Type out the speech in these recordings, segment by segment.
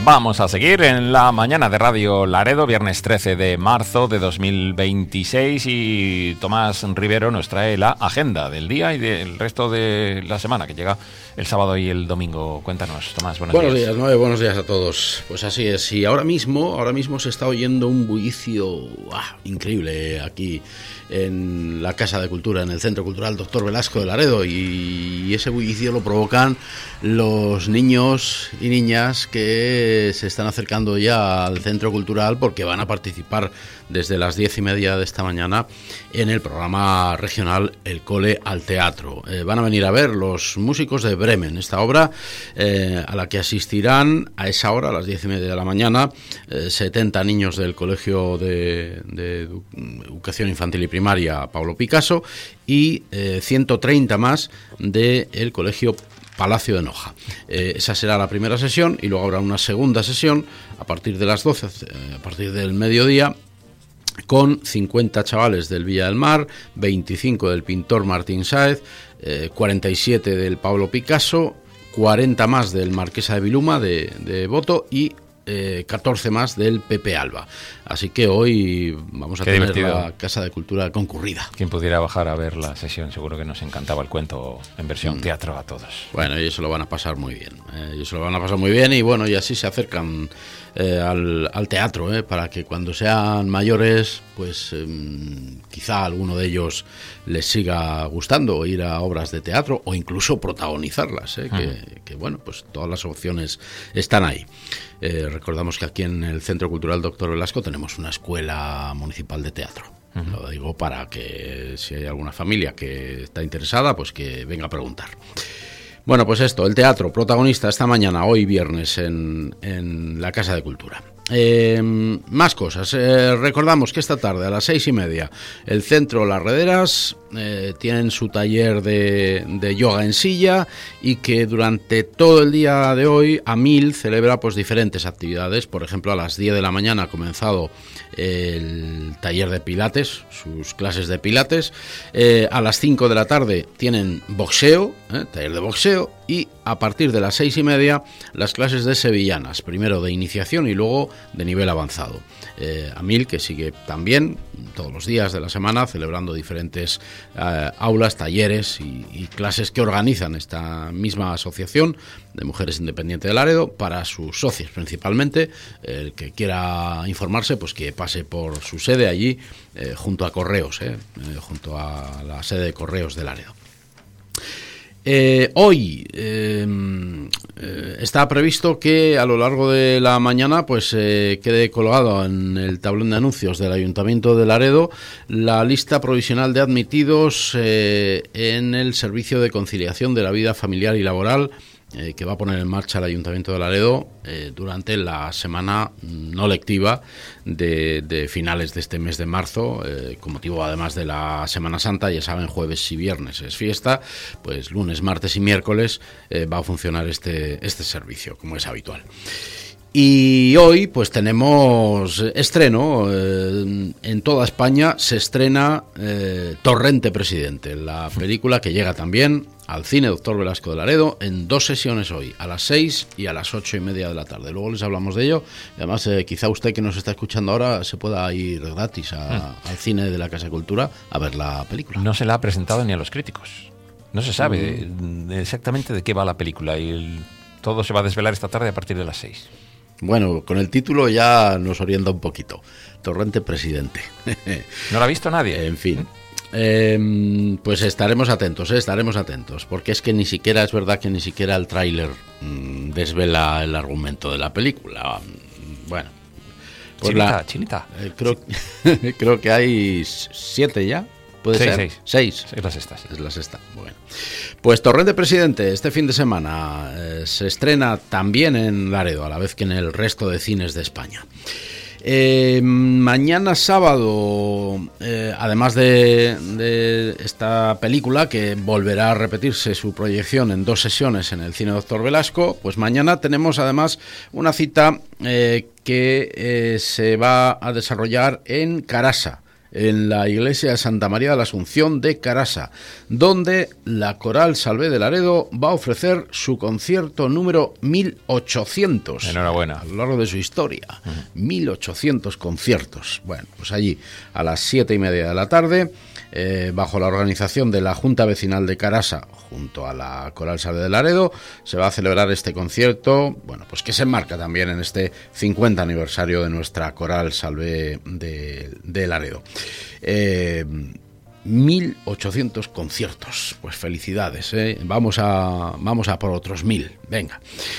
Vamos a seguir en la mañana de Radio Laredo, viernes 13 de marzo de 2026, y Tomás Rivero nos trae la agenda del día y del resto de la semana, que llega el sábado y el domingo. Cuéntanos, Tomás, buenos días. Noé, buenos días a todos. Pues así es, y ahora mismo se está oyendo un bullicio increíble aquí en la Casa de Cultura, en el Centro Cultural Doctor Velasco de Laredo, y ese bullicio lo provocan los niños y niñas que se están acercando ya al Centro Cultural porque van a participar desde las 10:30 de esta mañana en el programa regional El Cole al Teatro. Van a venir a ver los músicos de Bremen, esta obra a la que asistirán a esa hora, a las 10:30 de la mañana, 70 niños del Colegio de Educación Infantil y Primaria Pablo Picasso y 130 más del Colegio Palacio de Noja. Esa será la primera sesión, y luego habrá una segunda sesión a partir de las 12, a partir del mediodía, con 50 chavales del Villa del Mar, 25 del pintor Martín Sáez, 47 del Pablo Picasso, 40 más del Marquesa de Viluma de Boto y 14 más del Pepe Alba. Así que hoy vamos a tener la Casa de Cultura concurrida. Quien pudiera bajar a ver la sesión, seguro que nos encantaba el cuento en versión teatro a todos. Bueno, ellos se lo van a pasar muy bien. Y bueno, y así se acercan al teatro, para que cuando sean mayores, pues quizá alguno de ellos les siga gustando ir a obras de teatro o incluso protagonizarlas, que bueno, pues todas las opciones están ahí. Recordamos que aquí en el Centro Cultural Doctor Velasco tenemos una escuela municipal de teatro. Lo digo para que si hay alguna familia que está interesada, pues que venga a preguntar. Bueno, pues esto, el teatro protagonista esta mañana, hoy viernes, en la Casa de Cultura. Más cosas. Recordamos que esta tarde a las 6:30 el Centro Las Rederas tienen su taller de yoga en silla, y que durante todo el día de hoy AMIL celebra pues diferentes actividades. Por ejemplo, a las 10 de la mañana ha comenzado el taller de pilates, sus clases de pilates. A las 5 de la tarde tienen boxeo, taller de boxeo, y a partir de las 6:30 las clases de sevillanas, primero de iniciación y luego de nivel avanzado. AMIL, que sigue también todos los días de la semana celebrando diferentes aulas, talleres y clases que organizan esta misma asociación de mujeres independientes de Laredo para sus socios principalmente. El que quiera informarse, pues que pase por su sede allí, junto a Correos, junto a la sede de Correos de Laredo. Hoy está previsto que a lo largo de la mañana pues quede colgado en el tablón de anuncios del Ayuntamiento de Laredo la lista provisional de admitidos en el servicio de conciliación de la vida familiar y laboral que va a poner en marcha el Ayuntamiento de Laredo durante la semana no lectiva de finales de este mes de marzo, con motivo además de la Semana Santa. Ya saben, jueves y viernes es fiesta, pues lunes, martes y miércoles va a funcionar este servicio, como es habitual. Y hoy pues tenemos estreno, en toda España se estrena Torrente Presidente, la película que llega también al Cine Doctor Velasco de Laredo en 2 sesiones hoy, a las 6 y a las 8:30 de la tarde. Luego les hablamos de ello, y además quizá usted que nos está escuchando ahora se pueda ir gratis al Cine de la Casa de Cultura a ver la película. No se la ha presentado ni a los críticos, no se sabe exactamente de qué va la película, y todo se va a desvelar esta tarde a partir de las 6. Bueno, con el título ya nos orienta un poquito. Torrente Presidente. ¿No lo ha visto nadie? En fin. Pues estaremos atentos, porque es que es verdad que ni siquiera el tráiler desvela el argumento de la película. Bueno, pues Chinita. Creo que hay 7 ya. ¿Puede ser? 6. Es la sexta. Sí. Es la sexta. Bueno. Pues Torrente Presidente, este fin de semana se estrena también en Laredo, a la vez que en el resto de cines de España. Mañana sábado, además de esta película, que volverá a repetirse su proyección en 2 sesiones en el Cine Doctor Velasco, pues mañana tenemos además una cita que se va a desarrollar en Carasa, en la iglesia de Santa María de la Asunción de Carasa, donde la Coral Salvé de Laredo va a ofrecer su concierto número 1800. Enhorabuena. A lo largo de su historia. 1800 conciertos. Bueno, pues allí a las 7:30 de la tarde, bajo la organización de la Junta Vecinal de Carasa, junto a la Coral Salvé de Laredo, se va a celebrar este concierto, bueno, pues que se enmarca también en este 50 aniversario de nuestra Coral Salvé de Laredo. 1800 conciertos, pues felicidades, ¿eh? Vamos a por otros 1000, venga.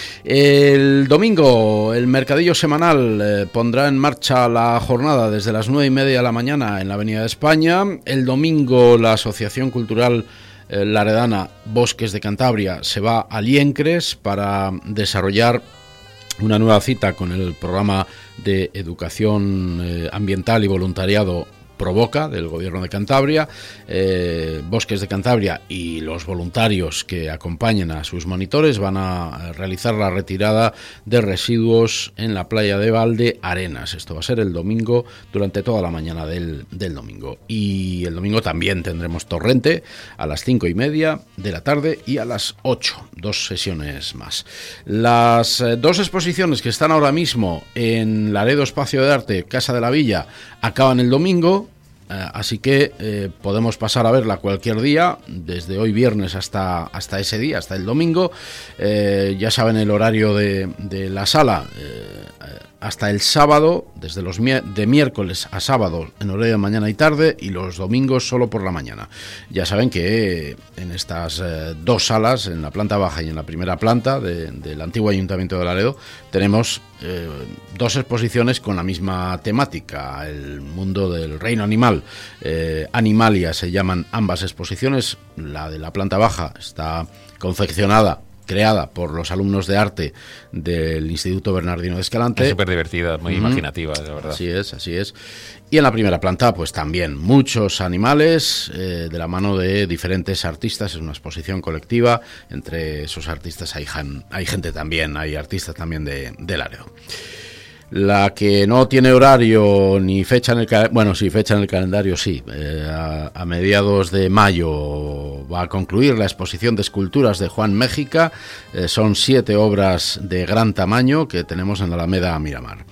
El domingo el mercadillo semanal pondrá en marcha la jornada desde las 9:30 de la mañana en la Avenida de España. El domingo la Asociación Cultural Laredana Bosques de Cantabria se va a Liencres para desarrollar una nueva cita con el programa de educación ambiental y voluntariado Provoca, del Gobierno de Cantabria. Bosques de Cantabria y los voluntarios que acompañan a sus monitores van a realizar la retirada de residuos en la playa de Valdearenas. Esto va a ser el domingo, durante toda la mañana del domingo. Y el domingo también tendremos Torrente a las 5:30 de la tarde y a las 8, 2 sesiones más. Las 2 exposiciones que están ahora mismo en Laredo Espacio de Arte, Casa de la Villa, acaban el domingo. Así que podemos pasar a verla cualquier día, desde hoy viernes hasta ese día, hasta el domingo. Ya saben el horario de la sala, hasta el sábado, desde de miércoles a sábado en horario de mañana y tarde, y los domingos solo por la mañana. Ya saben que en estas 2 salas, en la planta baja y en la primera planta del antiguo Ayuntamiento de Laredo, tenemos 2 exposiciones con la misma temática, el mundo del reino animal. Animalia se llaman ambas exposiciones. La de la planta baja está creada por los alumnos de arte del Instituto Bernardino de Escalante. Es súper divertida, muy imaginativa, de verdad. Así es. Y en la primera planta, pues también muchos animales de la mano de diferentes artistas. Es una exposición colectiva. Entre esos artistas hay gente también, hay artistas también de Laredo. La que no tiene horario ni fecha en el calendario, bueno, sí, fecha en el calendario, sí. A mediados de mayo va a concluir la exposición de esculturas de Juan Méjica. Son 7 obras de gran tamaño que tenemos en la Alameda Miramar.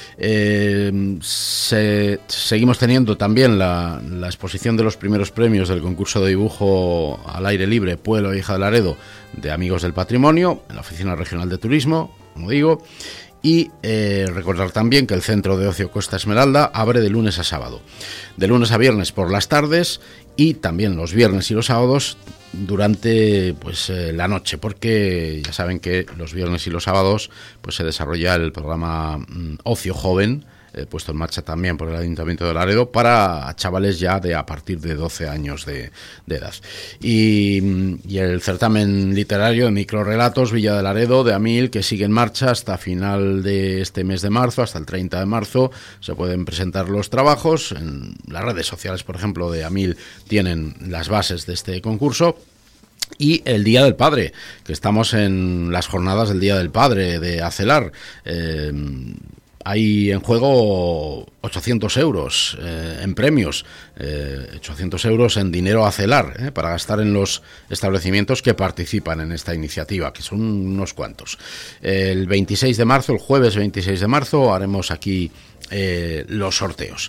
Seguimos teniendo también la exposición de los primeros premios del concurso de dibujo al aire libre Pueblo e Hija de Laredo de Amigos del Patrimonio en la Oficina Regional de Turismo, como digo. Y recordar también que el Centro de Ocio Costa Esmeralda abre de lunes a sábado, de lunes a viernes por las tardes, y también los viernes y los sábados durante la noche, porque ya saben que los viernes y los sábados pues se desarrolla el programa Ocio Joven, puesto en marcha también por el Ayuntamiento de Laredo para chavales ya a partir de 12 años de edad. Y el certamen literario de microrrelatos Villa de Laredo de Amil, que sigue en marcha hasta final de este mes de marzo, hasta el 30 de marzo. Se pueden presentar los trabajos. En las redes sociales, por ejemplo, de Amil tienen las bases de este concurso. Y el Día del Padre, que estamos en las jornadas del Día del Padre de Acelar. Hay en juego 800 euros en premios, 800 euros en dinero acelar, para gastar en los establecimientos que participan en esta iniciativa, que son unos cuantos. El 26 de marzo, el jueves 26 de marzo, haremos aquí los sorteos.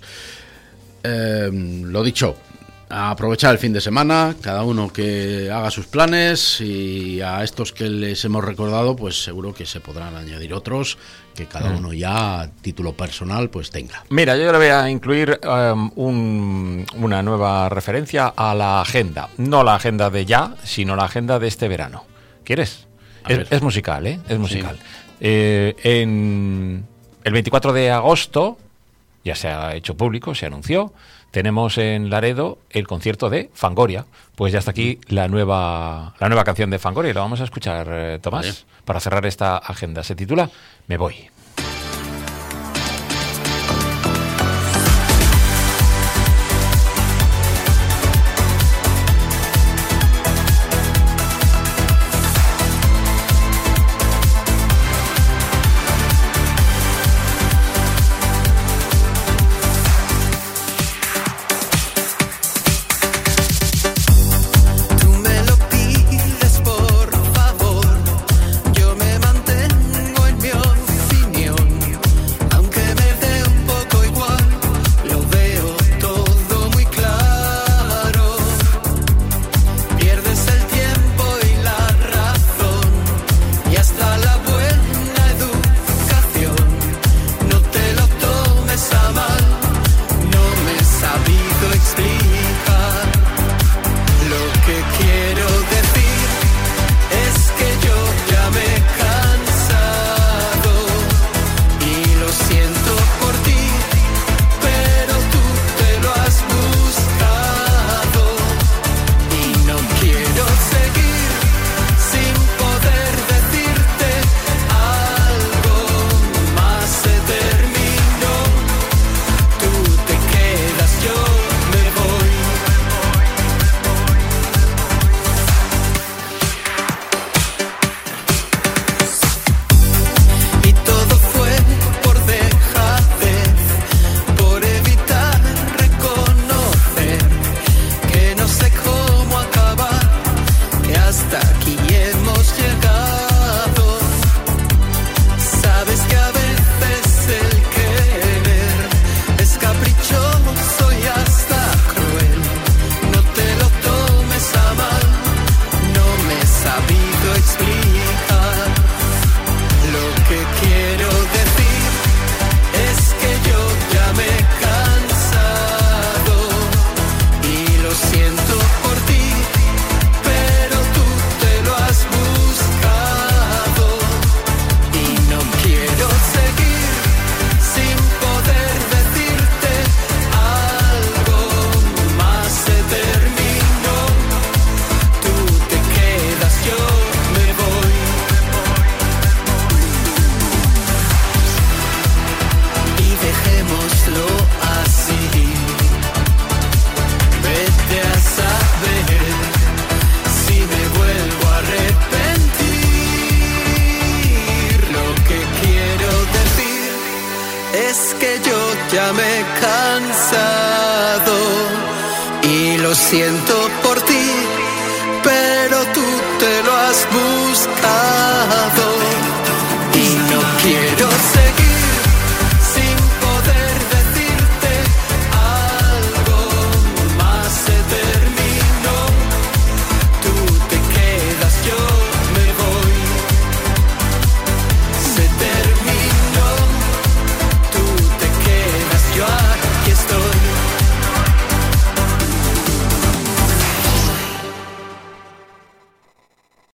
Lo dicho, a aprovechar el fin de semana, cada uno que haga sus planes, y a estos que les hemos recordado, pues seguro que se podrán añadir otros que cada uno ya a título personal pues tenga. Mira, yo le voy a incluir una nueva referencia a la agenda, no la agenda de ya, sino la agenda de este verano. ¿Quieres? Es musical, ¿eh? Es musical. Sí. En el 24 de agosto, ya se ha hecho público, se anunció, tenemos en Laredo el concierto de Fangoria. Pues ya está aquí la nueva canción de Fangoria, y la vamos a escuchar, Tomás, ¿vale?, para cerrar esta agenda. Se titula Me voy. siento por ti, pero tú te lo has buscado.